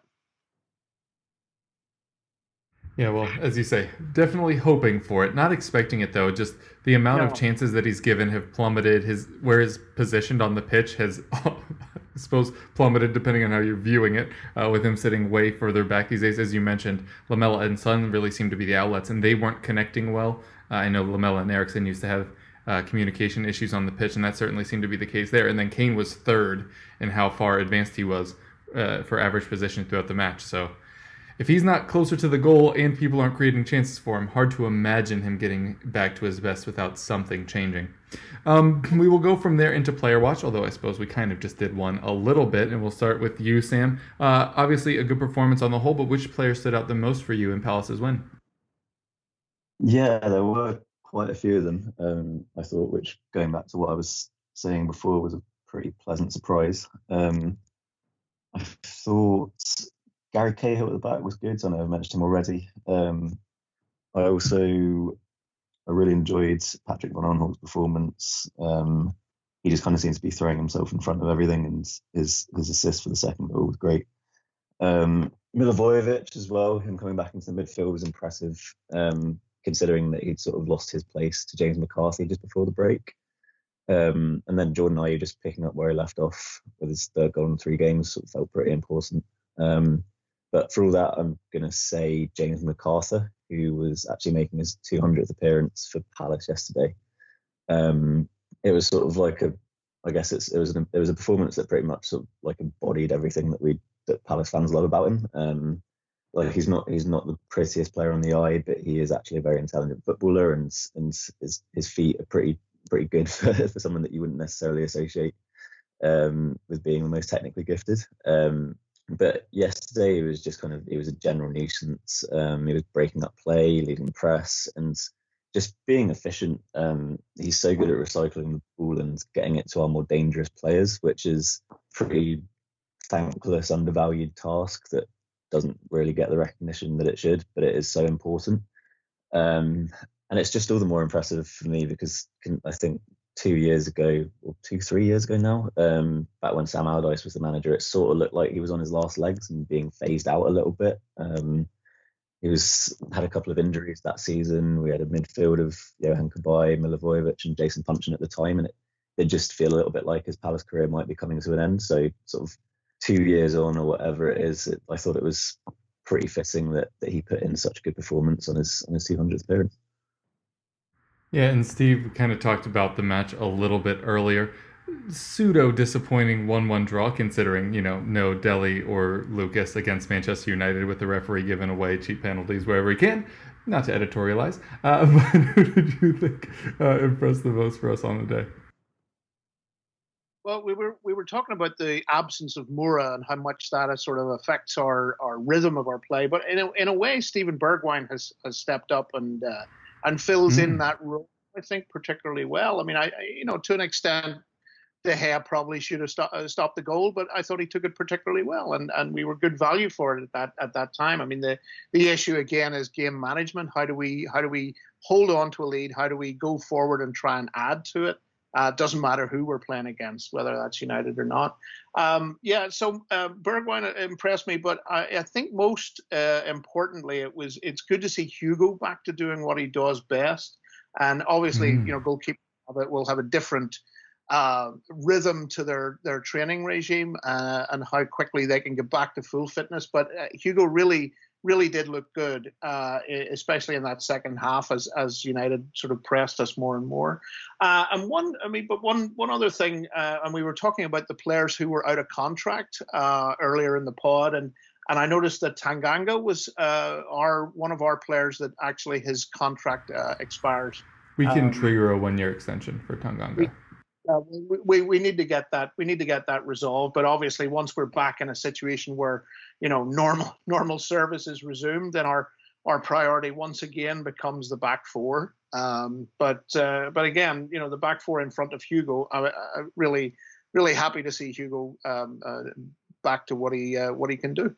Yeah, well, as you say, definitely hoping for it. Not expecting it, though. Just the amount of chances that he's given have plummeted. Where he's positioned on the pitch has, I suppose, plummeted, depending on how you're viewing it, with him sitting way further back these days. As you mentioned, Lamela and Son really seem to be the outlets, and they weren't connecting well. I know Lamela and Eriksen used to have communication issues on the pitch, and that certainly seemed to be the case there. And then Kane was third in how far advanced he was for average position throughout the match. So if he's not closer to the goal and people aren't creating chances for him, hard to imagine him getting back to his best without something changing. We will go from there into player watch, although I suppose we kind of just did one a little bit, and we'll start with you, Sam. Obviously a good performance on the whole, but which player stood out the most for you in Palace's win? Yeah, there were quite a few of them, I thought, which, going back to what I was saying before, was a pretty pleasant surprise. I thought Gary Cahill at the back was good. I know I've mentioned him already. I really enjoyed Patrick Van Aanholt's performance. He just kind of seems to be throwing himself in front of everything, and his assist for the second goal was great. Milivojevic as well, him coming back into the midfield was impressive, considering that he'd sort of lost his place to James McCarthy just before the break. And then Jordan Ayew just picking up where he left off with his third goal in 3 games sort of felt pretty important. But for all that, I'm going to say James McArthur, who was actually making his 200th appearance for Palace yesterday. It was sort of like it was a performance that pretty much sort of like embodied everything that Palace fans love about him. Like he's not the prettiest player on the eye, but he is actually a very intelligent footballer, and his feet are pretty good for someone that you wouldn't necessarily associate with being the most technically gifted. But yesterday he was a general nuisance. He was breaking up play, leading press, and just being efficient. He's so good at recycling the ball and getting it to our more dangerous players, which is a pretty thankless, undervalued task that doesn't really get the recognition that it should, but it is so important. And it's just all the more impressive for me because I think 3 years ago now, back when Sam Allardyce was the manager, it sort of looked like he was on his last legs and being phased out a little bit. He had a couple of injuries that season. We had a midfield of Johan Cabaye, Milivojevic and Jason Puncheon at the time, and it did just feel a little bit like his Palace career might be coming to an end. So sort of 2 years on or whatever it is, I thought it was pretty fitting that he put in such a good performance on his 200th appearance. Yeah, and Steve kind of talked about the match a little bit earlier. Pseudo disappointing 1-1 draw, considering, no Dele or Lucas against Manchester United, with the referee giving away cheap penalties wherever he can. Not to editorialize, but who did you think impressed the most for us on the day? Well, we were talking about the absence of Moura and how much that sort of affects our rhythm of our play. But in a way, Steven Bergwijn has stepped up and fills in that role, I think, particularly well. I mean, to an extent, De Gea probably should have stopped the goal, but I thought he took it particularly well, and we were good value for it at that time. I mean, the issue again is game management. How do we hold on to a lead? How do we go forward and try and add to it? It doesn't matter who we're playing against, whether that's United or not. So Bergwijn impressed me, but I think most importantly, it's good to see Hugo back to doing what he does best. And obviously, goalkeepers will have a different rhythm to their training regime and how quickly they can get back to full fitness. But Hugo really did look good, especially in that second half as United sort of pressed us more and more. One other thing, and we were talking about the players who were out of contract earlier in the pod, and I noticed that Tanganga was one of our players that actually his contract expires. We can trigger a 1-year extension for Tanganga. We need to get that. We need to get that resolved. But obviously, once we're back in a situation where normal service is resumed, then our priority once again becomes the back four. But again, the back four in front of Hugo, I really happy to see Hugo back to what he can do.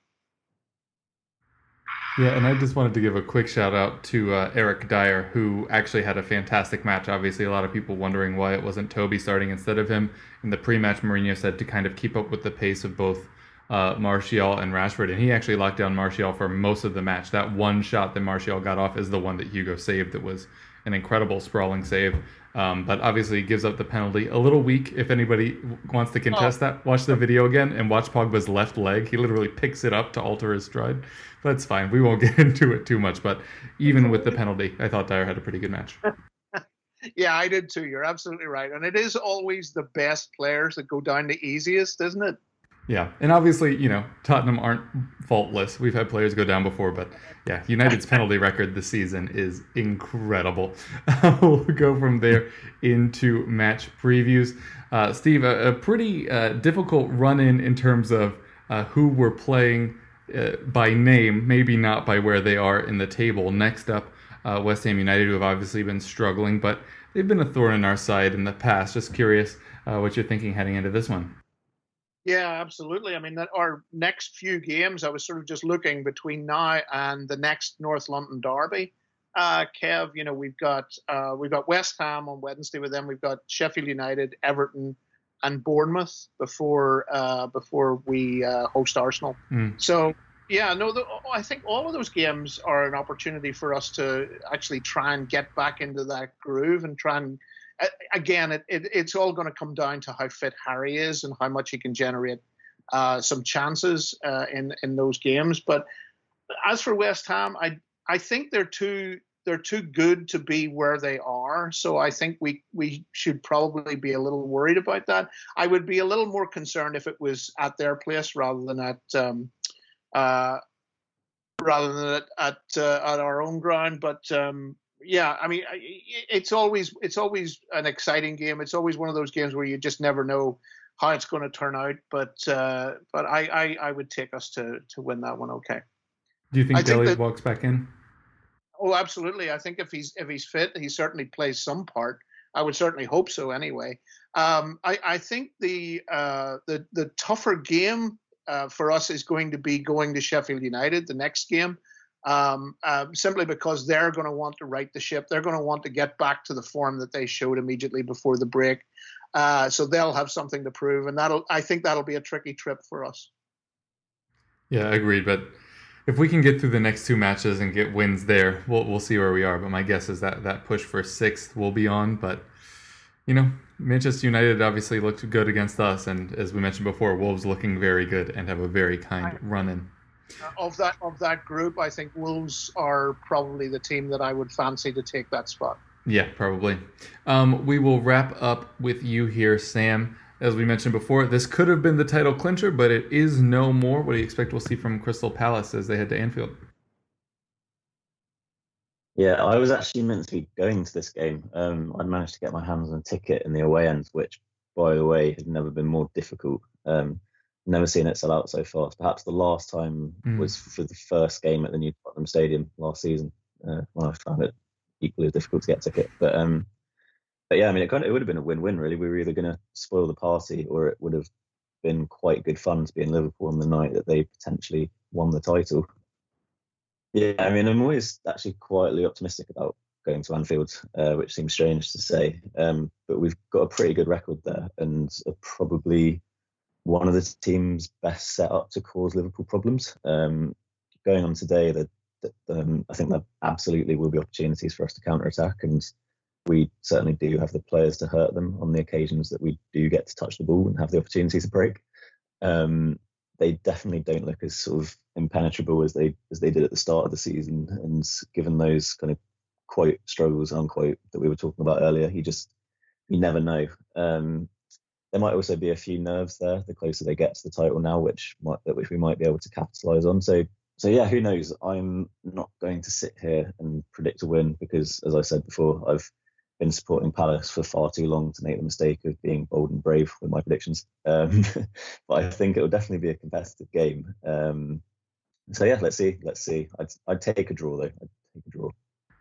Yeah, and I just wanted to give a quick shout out to Eric Dyer, who actually had a fantastic match. Obviously, a lot of people wondering why it wasn't Toby starting instead of him. In the pre-match, Mourinho said to kind of keep up with the pace of both Martial and Rashford, and he actually locked down Martial for most of the match. That one shot that Martial got off is the one that Hugo saved. That was an incredible sprawling save. But obviously gives up the penalty. A little weak. If anybody wants to contest that, watch the video again and watch Pogba's left leg. He literally picks it up to alter his stride. But it's fine. We won't get into it too much. But even with the penalty, I thought Dyer had a pretty good match. Yeah, I did too. You're absolutely right. And it is always the best players that go down the easiest, isn't it? Yeah, and obviously, Tottenham aren't faultless. We've had players go down before, but yeah, United's penalty record this season is incredible. We'll go from there into match previews. Steve, a pretty difficult run-in in terms of who we're playing by name, maybe not by where they are in the table. Next up, West Ham United, who have obviously been struggling, but they've been a thorn in our side in the past. Just curious what you're thinking heading into this one. Yeah, absolutely. I mean, that our next few games, I was sort of just looking between now and the next North London derby. Kev, we've got West Ham on Wednesday with them. We've got Sheffield United, Everton, and Bournemouth before we host Arsenal. So, yeah, I think all of those games are an opportunity for us to actually try and get back into that groove and try and. Again, it's all going to come down to how fit Harry is and how much he can generate some chances in those games. But as for West Ham, I think they're too good to be where they are. So I think we should probably be a little worried about that. I would be a little more concerned if it was at their place rather than at our own ground. But yeah, I mean, it's always an exciting game. It's always one of those games where you just never know how it's going to turn out. But I would take us to win that one. Okay. Do you think Dele walks back in? Oh, absolutely. I think if he's fit, he certainly plays some part. I would certainly hope so. Anyway, I think the tougher game for us is going to be going to Sheffield United the next game. Simply because they're going to want to right the ship. They're going to want to get back to the form that they showed immediately before the break. So they'll have something to prove, and I think that'll be a tricky trip for us. Yeah, agreed. But if we can get through the next two matches and get wins there, we'll see where we are. But my guess is that push for sixth will be on. But Manchester United obviously looked good against us, and as we mentioned before, Wolves looking very good and have a very kind run-in. Of that group, I think Wolves are probably the team that I would fancy to take that spot. Yeah, probably. We will wrap up with you here, Sam. As we mentioned before, this could have been the title clincher, but it is no more. What do you expect we'll see from Crystal Palace as they head to Anfield? Yeah, I was actually meant to be going to this game. I'd managed to get my hands on a ticket in the away end, which, by the way, had never been more difficult. Never seen it sell out so fast. Perhaps the last time was for the first game at the new Tottenham Stadium last season, when I found it equally as difficult to get a ticket. But yeah, I mean, it would have been a win-win, really. We were either going to spoil the party, or it would have been quite good fun to be in Liverpool on the night that they potentially won the title. Yeah, I mean, I'm always actually quietly optimistic about going to Anfield, which seems strange to say. But we've got a pretty good record there, and are probably one of the teams best set up to cause Liverpool problems. Going on today, I think there absolutely will be opportunities for us to counter-attack, and we certainly do have the players to hurt them on the occasions that we do get to touch the ball and have the opportunity to break. They definitely don't look as sort of impenetrable as they did at the start of the season, and given those kind of quote struggles unquote that we were talking about earlier, you never know. There might also be a few nerves there the closer they get to the title now, which we might be able to capitalise on. So yeah, who knows? I'm not going to sit here and predict a win because, as I said before, I've been supporting Palace for far too long to make the mistake of being bold and brave with my predictions. But I think it will definitely be a competitive game. So yeah, let's see. I'd take a draw though. I'd take a draw.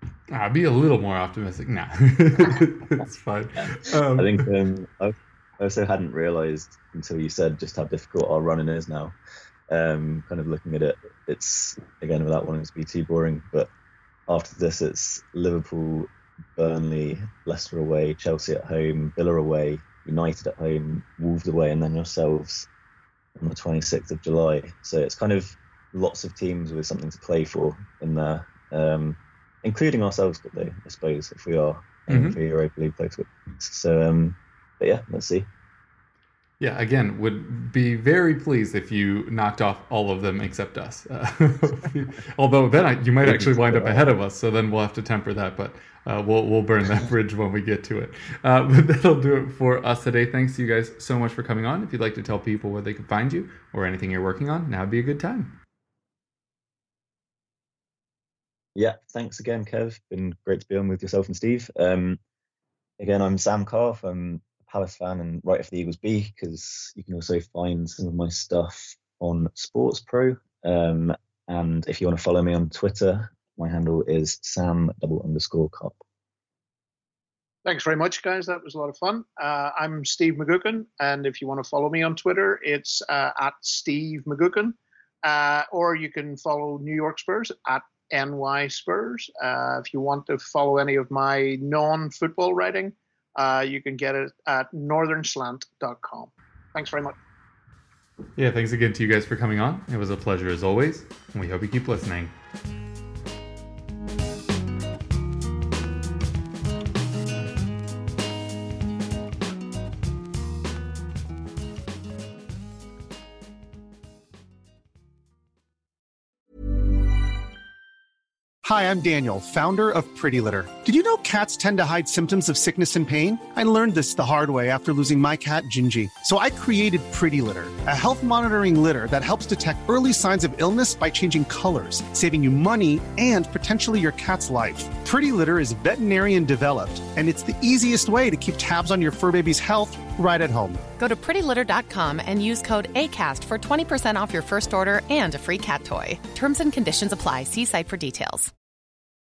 I'll be a little more optimistic. Nah, it's fine. I think I also hadn't realised until you said just how difficult our running is now. Kind of looking at it, it's, again, without wanting to be too boring, but after this it's Liverpool, Burnley, Leicester away, Chelsea at home, Villa away, United at home, Wolves away, and then yourselves on the 26th of July. So it's kind of lots of teams with something to play for in there, including ourselves, but though, I suppose, if we are for Europa League places. So, but yeah, let's see. Yeah, again, would be very pleased if you knocked off all of them except us. Although then you might actually wind up ahead of us, so then we'll have to temper that. But we'll burn that bridge when we get to it. But that'll do it for us today. Thanks to you guys so much for coming on. If you'd like to tell people where they can find you or anything you're working on, now would be a good time. Yeah, thanks again, Kev. Been great to be on with yourself and Steve. Again, I'm Sam Carf. I'm a Palace fan and writer for the Eagles Bee, because you can also find some of my stuff on Sports Pro. And if you want to follow me on Twitter, my handle is Sam_Carp. Thanks very much, guys. That was a lot of fun. I'm Steve McGuckin, and if you want to follow me on Twitter, it's at Steve McGuckin, or you can follow New York Spurs at NY Spurs. If you want to follow any of my non-football writing, you can get it at northernslant.com. Thanks very much. Yeah, thanks again to you guys for coming on. It was a pleasure as always, and we hope you keep listening. Hi, I'm Daniel, founder of Pretty Litter. Did you know cats tend to hide symptoms of sickness and pain? I learned this the hard way after losing my cat, Gingy. So I created Pretty Litter, a health monitoring litter that helps detect early signs of illness by changing colors, saving you money and potentially your cat's life. Pretty Litter is veterinarian developed, and it's the easiest way to keep tabs on your fur baby's health right at home. Go to prettylitter.com and use code ACAST for 20% off your first order and a free cat toy. Terms and conditions apply. See site for details.